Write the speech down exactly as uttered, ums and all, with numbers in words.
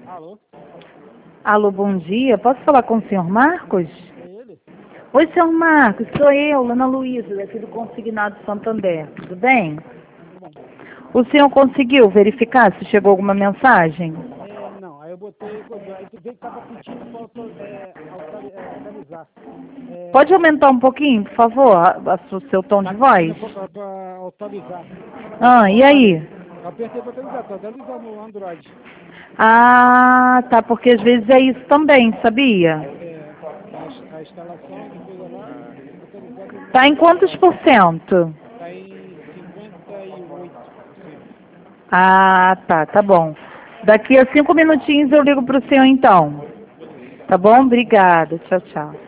Alô? Alô, bom dia. Posso falar com o senhor Marcos? É ele? Oi, senhor Marcos. Sou eu, Ana Luísa, daqui do Consignado Santander. Tudo bem? Tudo bom. O senhor conseguiu verificar se chegou alguma mensagem? É, não, aí eu botei, aí tu veio que tava pedindo para auto, é, autori- é, autorizar. Pode É, aumentar um pouquinho, por favor, a- a- o seu tom de tá voz? pedindo para autorizar. Para Ah, e autorizar. aí? Eu apertei para autorizar, tô autorizando no Android. Ah, tá, porque às vezes é isso também, sabia? É, a, ins- a instalação de coisa lá, autorizada Tá no, em no quantos Android. por cento? Está em cinquenta e oito por cento. Ah, tá, tá bom. Daqui a cinco minutinhos eu ligo pro senhor então. Beleza. Tá bom? Obrigada. Tchau, tchau.